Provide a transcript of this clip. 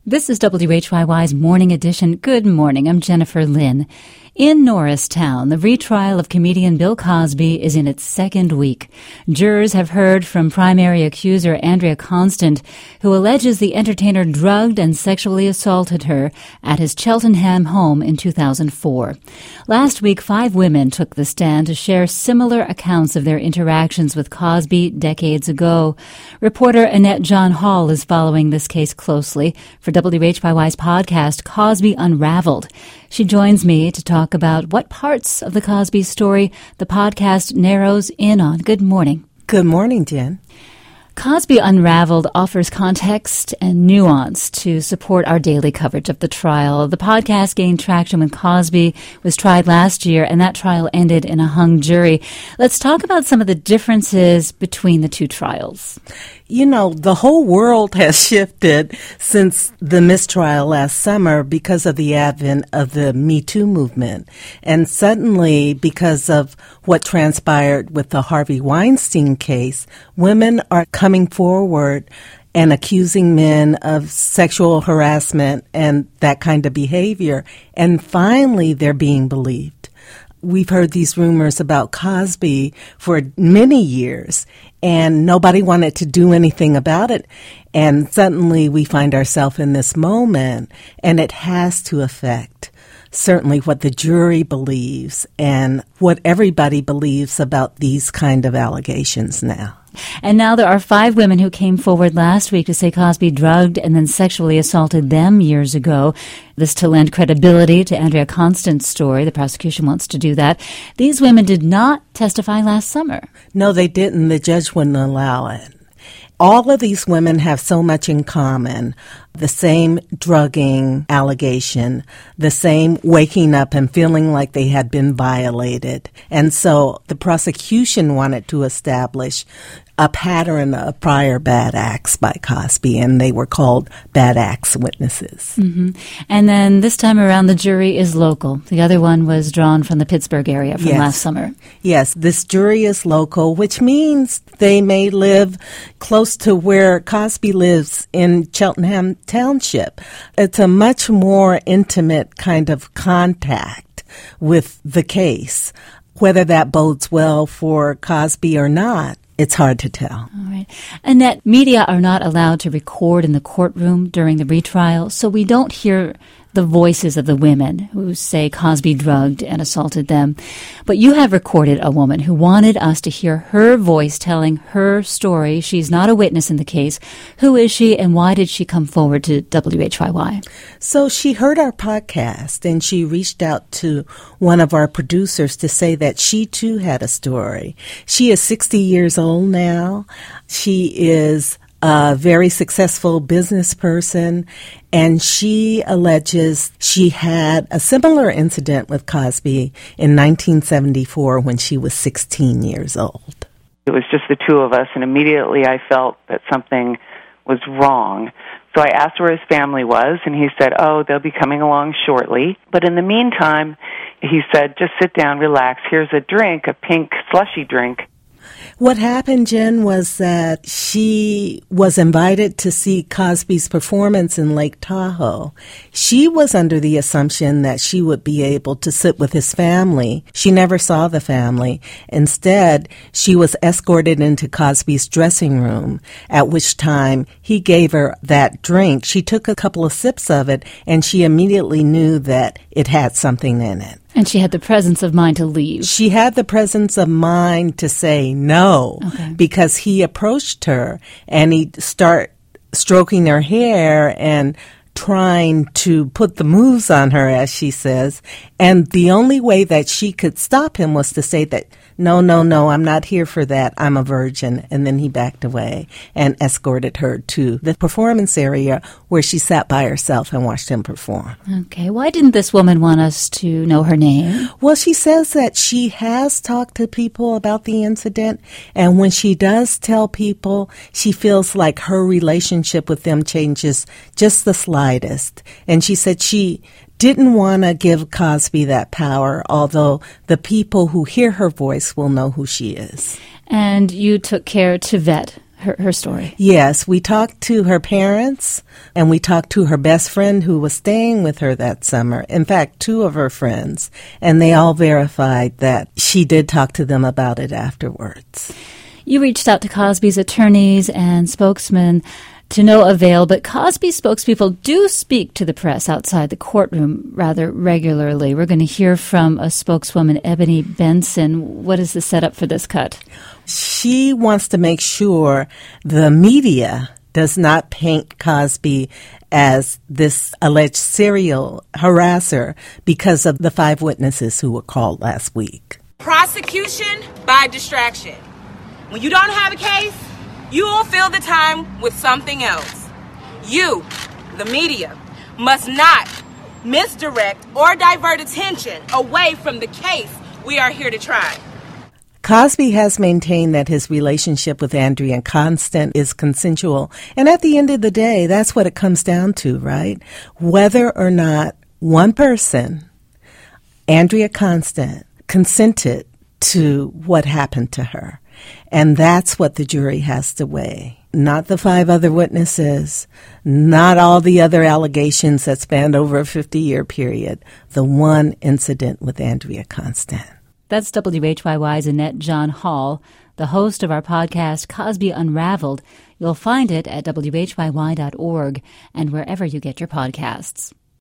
This is WHYY's Morning Edition. Good morning. I'm Jennifer Lynn. In Norristown, the retrial of comedian Bill Cosby is in its second week. Jurors have heard from primary accuser Andrea Constant, who alleges the entertainer drugged and sexually assaulted her at his Cheltenham home in 2004. Last week, 5 women took the stand to share similar accounts of their interactions with Cosby decades ago. Reporter Annette John Hall is following this case closely for WHYY's podcast, Cosby Unraveled. She joins me to talk about what parts of the Cosby story the podcast narrows in on. Good morning. Good morning, Jen. Cosby Unraveled offers context and nuance to support our daily coverage of the trial. The podcast gained traction when Cosby was tried last year, and that trial ended in a hung jury. Let's talk about some of the differences between the two trials. You know, the whole world has shifted since the mistrial last summer because of the advent of the Me Too movement. And suddenly, because of what transpired with the Harvey Weinstein case, women are coming forward and accusing men of sexual harassment and that kind of behavior. And finally, they're being believed. We've heard these rumors about Cosby for many years, and nobody wanted to do anything about it. And suddenly we find ourselves in this moment, and it has to affect certainly what the jury believes and what everybody believes about these kind of allegations now. And now there are 5 women who came forward last week to say Cosby drugged and then sexually assaulted them years ago. This to lend credibility to Andrea Constant's story. The prosecution wants to do that. These women did not testify last summer. No, they didn't. The judge wouldn't allow it. All of these women have so much in common. The same drugging allegation, the same waking up and feeling like they had been violated. And so the prosecution wanted to establish a pattern of prior bad acts by Cosby, and they were called bad acts witnesses. Mm-hmm. And then this time around, the jury is local. The other one was drawn from the Pittsburgh area from last summer. Yes, this jury is local, which means they may live close to where Cosby lives in Cheltenham Township. It's a much more intimate kind of contact with the case. Whether that bodes well for Cosby or not, it's hard to tell. All right. Annette, media are not allowed to record in the courtroom during the retrial, so we don't hear the voices of the women who say Cosby drugged and assaulted them. But you have recorded a woman who wanted us to hear her voice telling her story. She's not a witness in the case. Who is she, and why did she come forward to WHYY? So she heard our podcast, and she reached out to one of our producers to say that she, too, had a story. She is 60 years old now. She is a very successful business person, and she alleges she had a similar incident with Cosby in 1974 when she was 16 years old. It was just the two of us, and immediately I felt that something was wrong. So I asked where his family was, and he said, they'll be coming along shortly. But in the meantime, he said, just sit down, relax. Here's a drink, a pink slushy drink. What happened, Jen, was that she was invited to see Cosby's performance in Lake Tahoe. She was under the assumption that she would be able to sit with his family. She never saw the family. Instead, she was escorted into Cosby's dressing room, at which time he gave her that drink. She took a couple of sips of it, and she immediately knew that it had something in it. And she had the presence of mind to leave. She had the presence of mind to say no, because he approached her and he'd start stroking her hair and trying to put the moves on her, as she says. And the only way that she could stop him was to say that, no, I'm not here for that. I'm a virgin. And then he backed away and escorted her to the performance area where she sat by herself and watched him perform. Okay. Why didn't this woman want us to know her name? Well, she says that she has talked to people about the incident. And when she does tell people, she feels like her relationship with them changes just the slightest. And she said she didn't want to give Cosby that power, although the people who hear her voice will know who she is. And you took care to vet her story. Yes, we talked to her parents, and we talked to her best friend who was staying with her that summer. In fact, two of her friends, and they all verified that she did talk to them about it afterwards. You reached out to Cosby's attorneys and spokesmen to no avail, but Cosby's spokespeople do speak to the press outside the courtroom rather regularly. We're going to hear from a spokeswoman, Ebony Benson. What is the setup for this cut? She wants to make sure the media does not paint Cosby as this alleged serial harasser because of the 5 witnesses who were called last week. Prosecution by distraction. When you don't have a case, you will fill the time with something else. You, the media, must not misdirect or divert attention away from the case we are here to try. Cosby has maintained that his relationship with Andrea Constand is consensual. And at the end of the day, that's what it comes down to, right? Whether or not one person, Andrea Constand, consented to what happened to her. And that's what the jury has to weigh. Not the 5 other witnesses, not all the other allegations that spanned over a 50-year period. The one incident with Andrea Constand. That's WHYY's Annette John Hall, the host of our podcast, Cosby Unraveled. You'll find it at WHYY.org and wherever you get your podcasts.